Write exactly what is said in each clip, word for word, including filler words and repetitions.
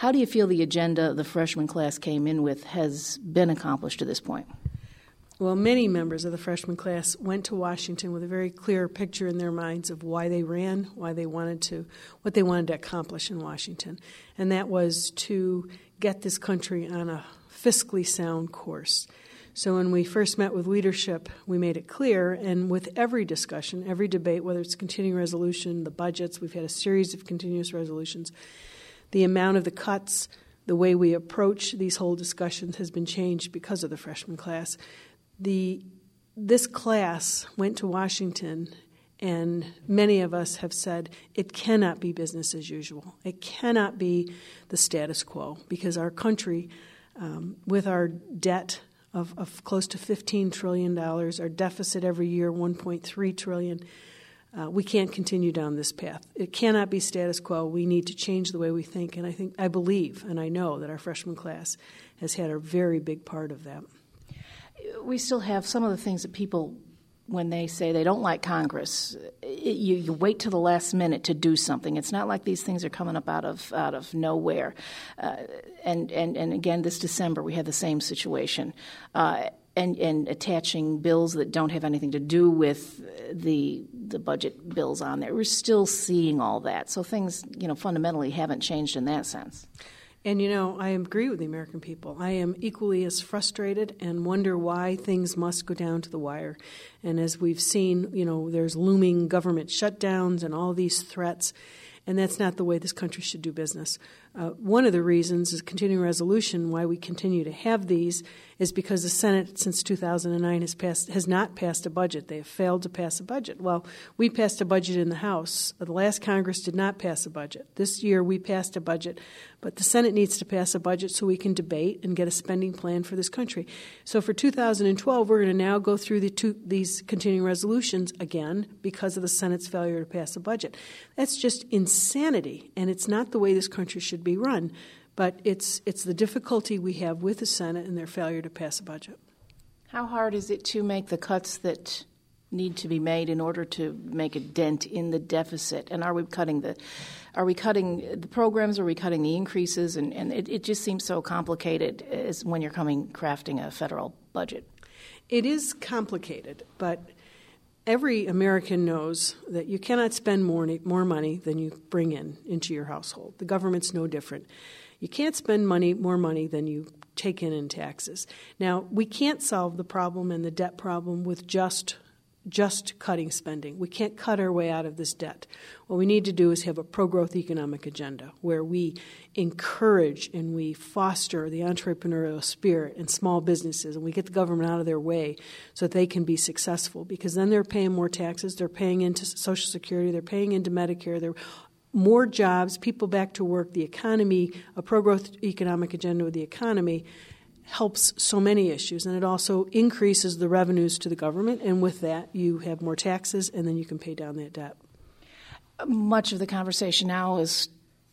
How do you feel the agenda the freshman class came in with has been accomplished to this point? Well, many members of the freshman class went to Washington with a very clear picture in their minds of why they ran, why they wanted to, what they wanted to accomplish in Washington. And that was to get this country on a fiscally sound course. So when we first met with leadership, we made it clear, and with every discussion, every debate, whether it's continuing resolution, the budgets, we've had a series of continuous resolutions, the amount of the cuts, the way we approach these whole discussions has been changed because of the freshman class. The this class went to Washington, and many of us have said it cannot be business as usual. It cannot be the status quo, because our country, um, with our debt of, of close to fifteen trillion dollars, our deficit every year one point three trillion dollars, uh, we can't continue down this path. It cannot be status quo. We need to change the way we think, and I think, I believe, and I know that our freshman class has had a very big part of that. We still have some of the things that people, when they say they don't like Congress, it, you, you wait till the last minute to do something. It's not like these things are coming up out of out of nowhere. Uh, and, and, and again, this December we had the same situation. Uh, and, and attaching bills that don't have anything to do with the the budget bills on there. We're still seeing all that. So things, you know, fundamentally haven't changed in that sense. And, you know, I agree with the American people. I am equally as frustrated and wonder why things must go down to the wire. And as we've seen, you know, there's looming government shutdowns and all these threats, and that's not the way this country should do business. Uh, one of the reasons is continuing resolution, why we continue to have these, is because the Senate since two thousand nine has passed has not passed a budget. They have failed to pass a budget. Well, we passed a budget in the House. The last Congress did not pass a budget. This year we passed a budget, but the Senate needs to pass a budget so we can debate and get a spending plan for this country. So for two thousand twelve, we're going to now go through the two, these continuing resolutions again because of the Senate's failure to pass a budget. That's just insanity, and it's not the way this country should be run. But it's it's the difficulty we have with the Senate and their failure to pass a budget. How hard is it to make the cuts that need to be made in order to make a dent in the deficit? And are we cutting the are we cutting the programs? Are we cutting the increases? And, and it, it just seems so complicated as when you're coming crafting a federal budget. It is complicated, but every American knows that you cannot spend more, more money than you bring in into your household. The government's no different. You can't spend money more money than you take in in taxes. Now, we can't solve the problem and the debt problem with just just cutting spending. We can't cut our way out of this debt. What we need to do is have a pro-growth economic agenda where we encourage and we foster the entrepreneurial spirit in small businesses, and we get the government out of their way so that they can be successful, because then they're paying more taxes, they're paying into Social Security, they're paying into Medicare, they're more jobs, people back to work, the economy, a pro-growth economic agenda with the economy helps so many issues, and it also increases the revenues to the government, and with that you have more taxes, and then you can pay down that debt. Much of the conversation now is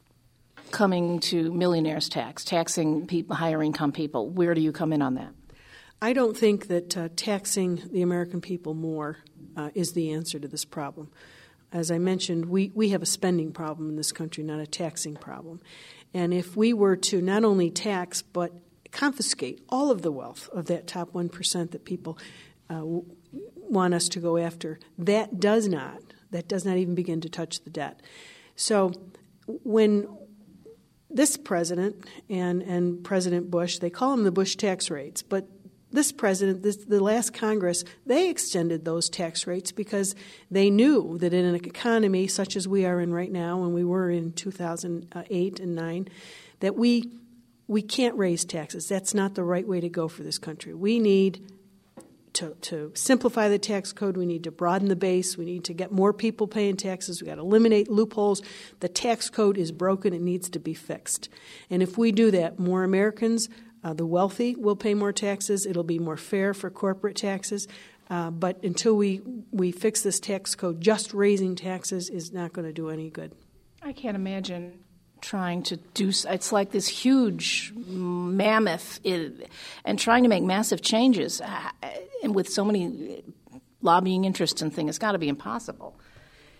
coming to millionaires tax, taxing people, higher income people. Where do you come in on that? I don't think that uh, taxing the American people more uh, is the answer to this problem. As I mentioned, we, we have a spending problem in this country, not a taxing problem. And if we were to not only tax but confiscate all of the wealth of that top one percent that people uh, w- want us to go after, that does not, that does not even begin to touch the debt. So when this president and, and President Bush, they call them the Bush tax rates, but this president, this, the last Congress, they extended those tax rates because they knew that in an economy such as we are in right now, and we were in two thousand eight and nine, that we we can't raise taxes. That's not the right way to go for this country. We need to, to simplify the tax code. We need to broaden the base. We need to get more people paying taxes. We've got to eliminate loopholes. The tax code is broken. It needs to be fixed. And if we do that, more Americans, uh, the wealthy, will pay more taxes. It'll be more fair for corporate taxes. Uh, but until we, we fix this tax code, just raising taxes is not going to do any good. I can't imagine trying to do – it's like this huge mammoth it, and trying to make massive changes uh, and with so many lobbying interests and things, it's got to be impossible.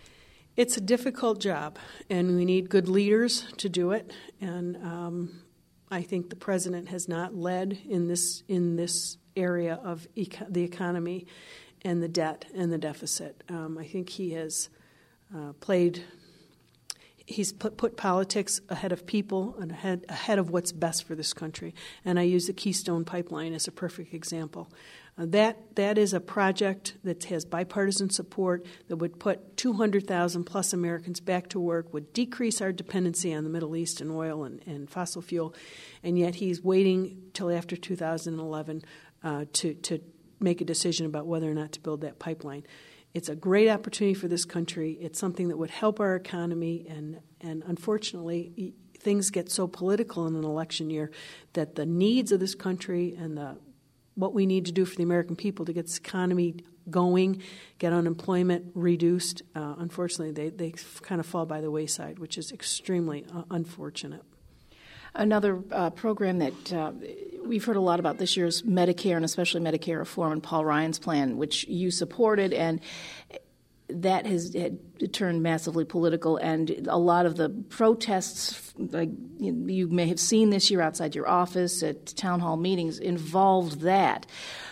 It's a difficult job, and we need good leaders to do it. And um, I think the president has not led in this in this area of eco- the economy and the debt and the deficit. Um, I think he has uh, played. He's put, put politics ahead of people and ahead, ahead of what's best for this country. And I use the Keystone Pipeline as a perfect example. Uh, that that is a project that has bipartisan support that would put two hundred thousand plus Americans back to work, would decrease our dependency on the Middle East and oil and, and fossil fuel, and yet he's waiting till after two thousand eleven uh, to, to make a decision about whether or not to build that pipeline. It's a great opportunity for this country. It's something that would help our economy, and, and unfortunately, things get so political in an election year that the needs of this country and the what we need to do for the American people to get this economy going, get unemployment reduced, uh, unfortunately, they, they kind of fall by the wayside, which is extremely uh, unfortunate. Another uh, program that uh, we've heard a lot about this year is Medicare, and especially Medicare reform and Paul Ryan's plan, which you supported, and that has had turned massively political, and a lot of the protests, like you may have seen this year outside your office at town hall meetings, involved that.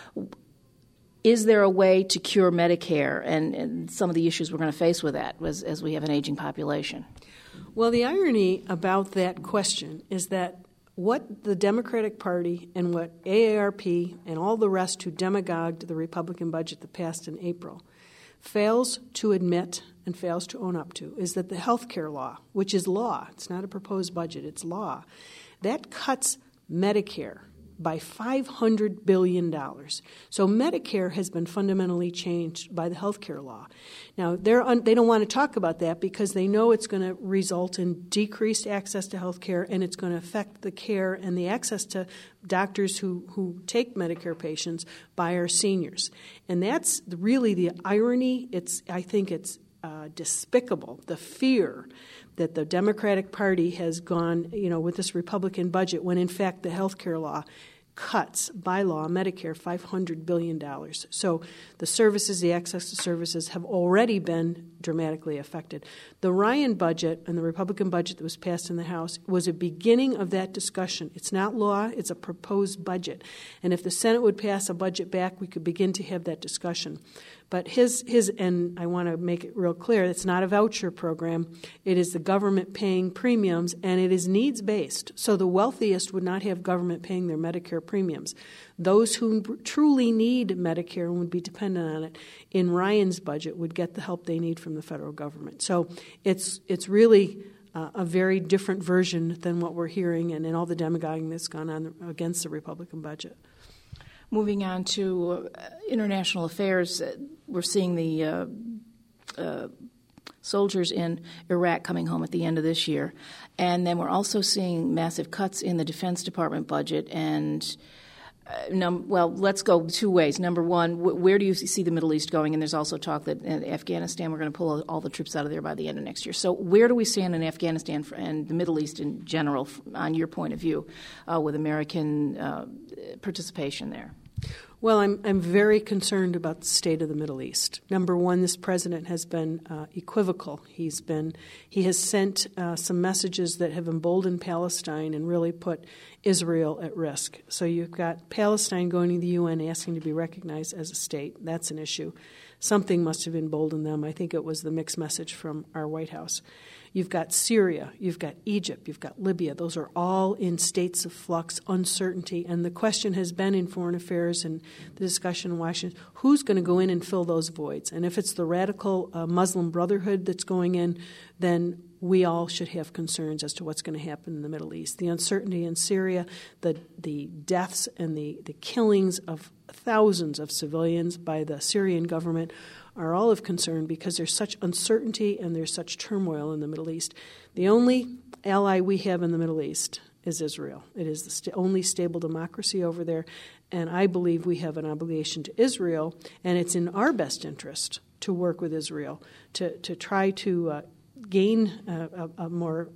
Is there a way to cure Medicare and, and some of the issues we're going to face with that as, as we have an aging population? Well, the irony about that question is that what the Democratic Party and what A A R P and all the rest who demagogued the Republican budget that passed in April fails to admit and fails to own up to is that the health care law, which is law, it's not a proposed budget, it's law, that cuts Medicare by five hundred billion dollars. So Medicare has been fundamentally changed by the health care law. Now, they're un- they don't want to talk about that because they know it's going to result in decreased access to health care, and it's going to affect the care and the access to doctors who, who take Medicare patients by our seniors. And that's really the irony. It's I think it's uh, despicable, the fear that the Democratic Party has gone, you know, with this Republican budget when, in fact, the health care law cuts by law Medicare five hundred billion dollars. So the services, the access to services have already been dramatically affected. The Ryan budget and the Republican budget that was passed in the House was a beginning of that discussion. It's not law, it's a proposed budget. And if the Senate would pass a budget back, we could begin to have that discussion. But his, his and I want to make it real clear, it's not a voucher program. It is the government paying premiums, and it is needs-based. So the wealthiest would not have government paying their Medicare premiums. Those who truly need Medicare and would be dependent on it in Ryan's budget would get the help they need from the federal government. So it's it's really uh, a very different version than what we're hearing and in all the demagoguing that's gone on against the Republican budget. Moving on to uh, international affairs, uh, we're seeing the uh, uh, soldiers in Iraq coming home at the end of this year. And then we're also seeing massive cuts in the Defense Department budget. And, uh, num- well, let's go two ways. Number one, wh- where do you see the Middle East going? And there's also talk that in Afghanistan, we're going to pull all the troops out of there by the end of next year. So where do we stand in Afghanistan and the Middle East in general, on your point of view, uh, with American uh, participation there? Well, I'm I'm very concerned about the state of the Middle East. Number one, this president has been uh, equivocal. He's been he has sent uh, some messages that have emboldened Palestine and really put Israel at risk. So you've got Palestine going to the U N asking to be recognized as a state. That's an issue. Something must have emboldened them. I think it was the mixed message from our White House. You've got Syria, you've got Egypt, you've got Libya. Those are all in states of flux, uncertainty. And the question has been in foreign affairs and the discussion in Washington, who's going to go in and fill those voids? And if it's the radical uh, Muslim Brotherhood that's going in, then we all should have concerns as to what's going to happen in the Middle East. The uncertainty in Syria, the the deaths and the, the killings of thousands of civilians by the Syrian government are all of concern because there's such uncertainty and there's such turmoil in the Middle East. The only ally we have in the Middle East is Israel. It is the st- only stable democracy over there, and I believe we have an obligation to Israel, and it's in our best interest to work with Israel to, to try to uh, gain a, a, a more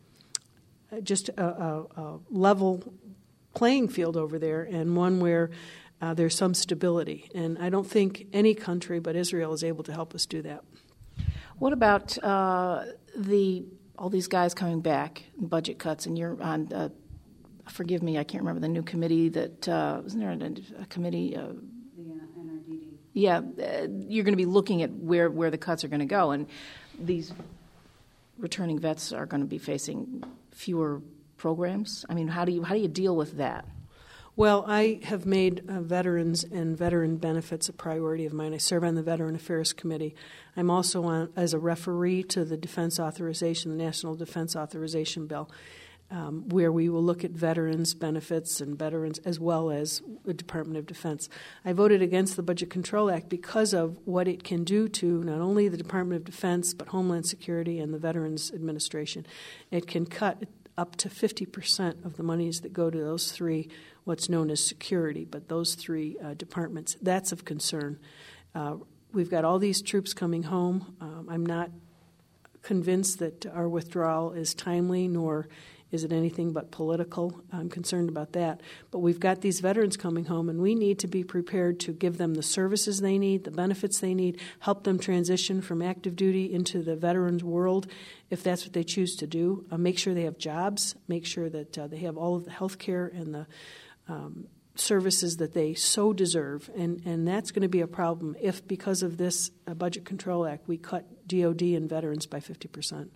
uh, just a, a, a level playing field over there, and one where Uh, there's some stability. And I don't think any country but Israel is able to help us do that. What about uh, the all these guys coming back, budget cuts, and you're on, uh, forgive me, I can't remember the new committee that, uh, wasn't there a, a committee? Uh, the uh, N R D D. Yeah, uh, you're going to be looking at where, where the cuts are going to go, and these returning vets are going to be facing fewer programs. I mean, how do you how do you deal with that? Well, I have made uh, veterans and veteran benefits a priority of mine. I serve on the Veteran Affairs Committee. I'm also on as a referee to the Defense Authorization, the National Defense Authorization Bill, um, where we will look at veterans' benefits and veterans as well as the Department of Defense. I voted against the Budget Control Act because of what it can do to not only the Department of Defense but Homeland Security and the Veterans Administration. It can cut up to fifty percent of the monies that go to those three, what's known as security, but those three uh, departments. That's of concern. Uh, we've got all these troops coming home. Um, I'm not convinced that our withdrawal is timely, nor is it anything but political. I'm concerned about that. But we've got these veterans coming home, and we need to be prepared to give them the services they need, the benefits they need, help them transition from active duty into the veterans world, if that's what they choose to do. Uh, make sure they have jobs, make sure that uh, they have all of the health care and the um, services that they so deserve. And, and that's going to be a problem if, because of this uh, Budget Control Act, we cut D O D and veterans by fifty percent.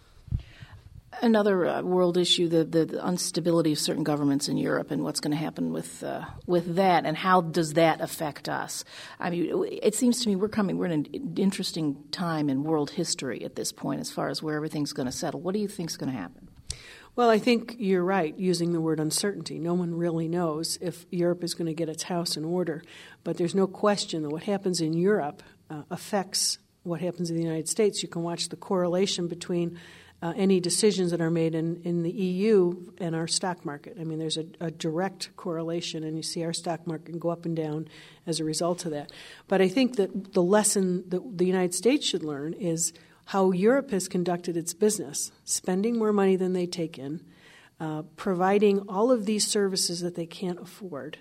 Another uh, world issue, the, the, the instability of certain governments in Europe and what's going to happen with uh, with that, and how does that affect us? I mean, it seems to me we're coming, we're in an interesting time in world history at this point as far as where everything's going to settle. What do you think is going to happen? Well, I think you're right using the word uncertainty. No one really knows if Europe is going to get its house in order, but there's no question that what happens in Europe uh, affects what happens in the United States. You can watch the correlation between Uh, any decisions that are made in, in the E U and our stock market. I mean, there's a, a direct correlation, and you see our stock market go up and down as a result of that. But I think that the lesson that the United States should learn is how Europe has conducted its business, spending more money than they take in, uh, providing all of these services that they can't afford.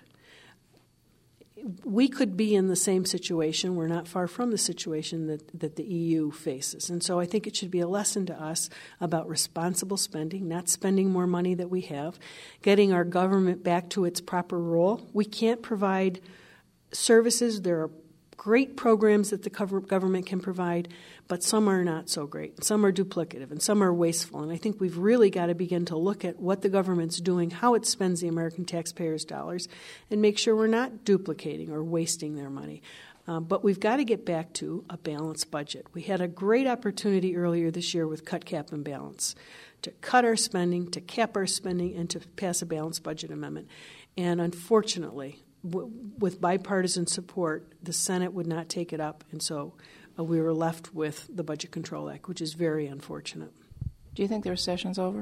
We could be in the same situation. We're not far from the situation that, that the E U faces. And so I think it should be a lesson to us about responsible spending, not spending more money that we have, getting our government back to its proper role. We can't provide services. There are great programs that the government can provide, but some are not so great. Some are duplicative, and some are wasteful. And I think we've really got to begin to look at what the government's doing, how it spends the American taxpayers' dollars, and make sure we're not duplicating or wasting their money. Uh, but we've got to get back to a balanced budget. We had a great opportunity earlier this year with Cut, Cap, and Balance to cut our spending, to cap our spending, and to pass a balanced budget amendment. And unfortunately, w- with bipartisan support, the Senate would not take it up, and so uh, we were left with the Budget Control Act, which is very unfortunate. Do you think the recession's over?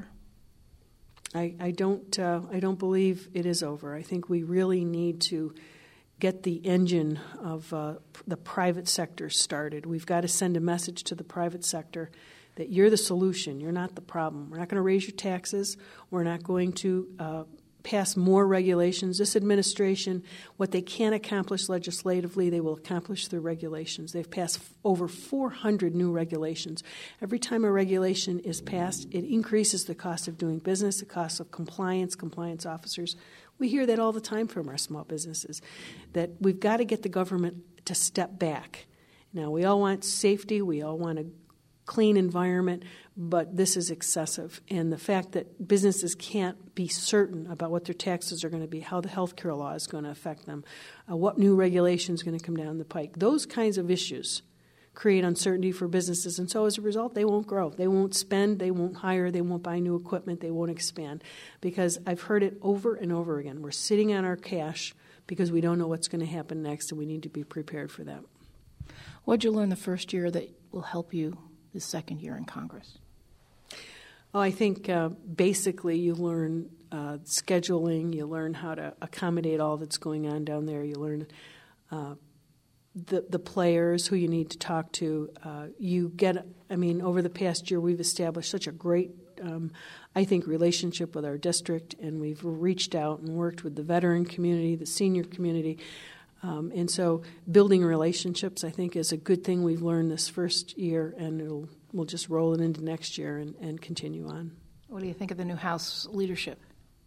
I, I don't. Uh, I don't believe it is over. I think we really need to get the engine of uh, the private sector started. We've got to send a message to the private sector that you're the solution, you're not the problem. We're not going to raise your taxes. We're not going to uh, pass more regulations. This administration, what they can accomplish legislatively, they will accomplish through regulations. They've passed f- over four hundred new regulations. Every time a regulation is passed, it increases the cost of doing business, the cost of compliance, compliance officers. We hear that all the time from our small businesses, that we've got to get the government to step back. Now, we all want safety. We all want a clean environment, but this is excessive. And the fact that businesses can't be certain about what their taxes are going to be, how the health care law is going to affect them, uh, what new regulation is going to come down the pike, those kinds of issues create uncertainty for businesses. And so as a result, they won't grow. They won't spend. They won't hire. They won't buy new equipment. They won't expand. Because I've heard it over and over again. We're sitting on our cash because we don't know what's going to happen next, and we need to be prepared for that. What did you learn the first year that will help you the second year in Congress? Oh, I think uh, basically you learn uh, scheduling. You learn how to accommodate all that's going on down there. You learn uh, the the players who you need to talk to. Uh, you get, I mean, over the past year we've established such a great, um, I think, relationship with our district, and we've reached out and worked with the veteran community, the senior community. Um, and so building relationships, I think, is a good thing we've learned this first year, and it'll, we'll just roll it into next year and, and continue on. What do you think of the new House leadership?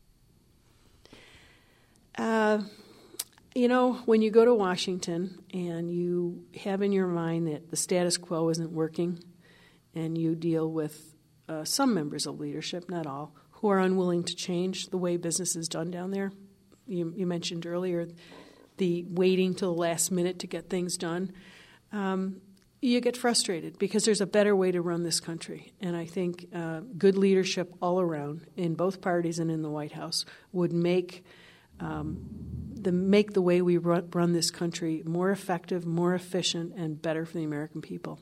Uh, you know, when you go to Washington and you have in your mind that the status quo isn't working, and you deal with uh, some members of leadership, not all, who are unwilling to change the way business is done down there. You, you mentioned earlier the waiting till the last minute to get things done. Um, you get frustrated because there's a better way to run this country. And I think uh, good leadership all around in both parties and in the White House would make um, the make the way we run, run this country more effective, more efficient, and better for the American people.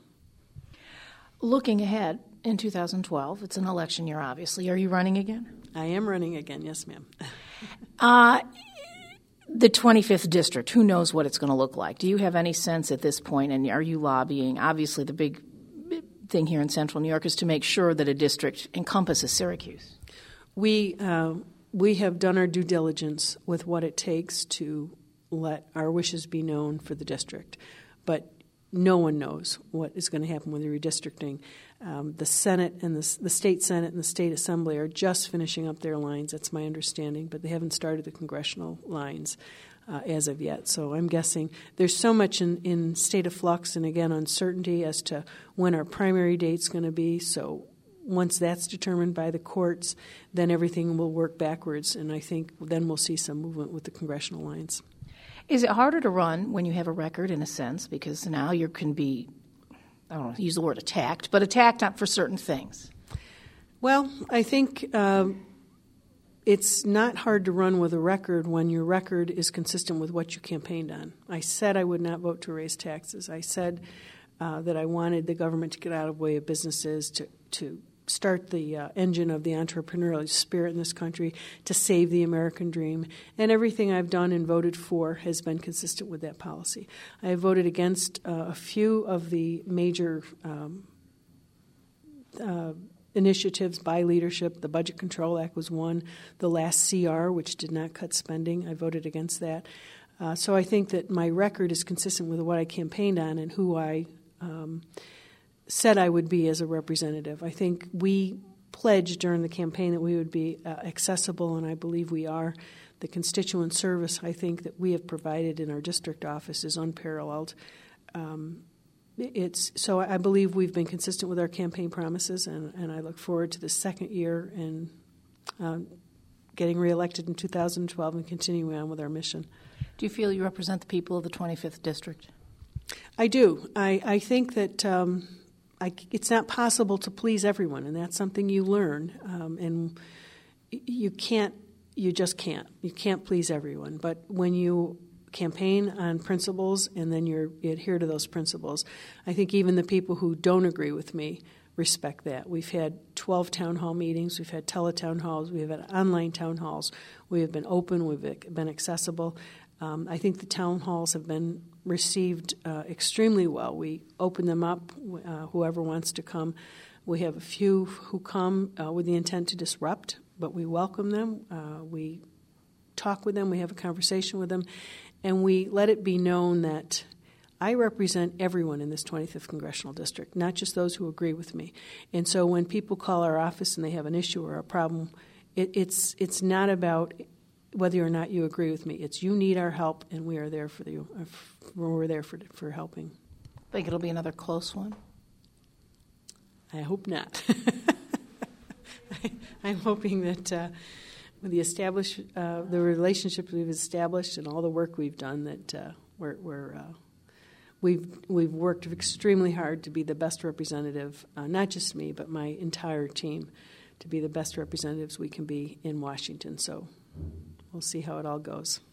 Looking ahead in two thousand twelve, it's an election year, obviously. Are you running again? I am running again, yes, ma'am. uh, the twenty-fifth district, who knows what it's going to look like? Do you have any sense at this point, and are you lobbying? Obviously, the big thing here in central New York is to make sure that a district encompasses Syracuse. We, uh, we have done our due diligence with what it takes to let our wishes be known for the district. But no one knows what is going to happen with the redistricting. Um, the Senate and the, the state Senate and the state Assembly are just finishing up their lines, that's my understanding, but they haven't started the congressional lines uh, as of yet. So I'm guessing there's so much in, in state of flux and, again, uncertainty as to when our primary date's going to be. So once that's determined by the courts, then everything will work backwards, and I think then we'll see some movement with the congressional lines. Is it harder to run when you have a record, in a sense, because now you can be, I don't know, use the word attacked, but attacked not for certain things? Well, I think uh, it's not hard to run with a record when your record is consistent with what you campaigned on. I said I would not vote to raise taxes. I said uh, that I wanted the government to get out of the way of businesses, to, to start the uh, engine of the entrepreneurial spirit in this country, to save the American dream. And everything I've done and voted for has been consistent with that policy. I have voted against uh, a few of the major um, uh, initiatives by leadership. The Budget Control Act was one. The last C R, which did not cut spending, I voted against that. Uh, so I think that my record is consistent with what I campaigned on and who I um, said I would be as a representative. I think we pledged during the campaign that we would be uh, accessible, and I believe we are. The constituent service, I think, that we have provided in our district office is unparalleled. Um, it's so I believe we've been consistent with our campaign promises, and, and I look forward to the second year and um, getting reelected in two thousand twelve and continuing on with our mission. Do you feel you represent the people of the twenty-fifth district? I do. I, I think that um, I, it's not possible to please everyone, and that's something you learn. Um, and you can't, you just can't. You can't please everyone. But when you campaign on principles and then you're, you adhere to those principles, I think even the people who don't agree with me respect that. We've had twelve town hall meetings. We've had teletown halls. We've had online town halls. We have been open. We've been accessible. Um, I think the town halls have been received uh, extremely well. We open them up, uh, whoever wants to come. We have a few who come uh, with the intent to disrupt, but we welcome them. Uh, we talk with them. We have a conversation with them. And we let it be known that I represent everyone in this twenty-fifth Congressional District, not just those who agree with me. And so when people call our office and they have an issue or a problem, it, it's it's not about whether or not you agree with me. It's you need our help, and we are there for you. We're there for for helping. Think it'll be another close one? I hope not. I, I'm hoping that uh, with the establish uh, the relationships we've established and all the work we've done, that uh, we're, we're uh, we've we've worked extremely hard to be the best representative, uh, not just me, but my entire team, to be the best representatives we can be in Washington. So we'll see how it all goes.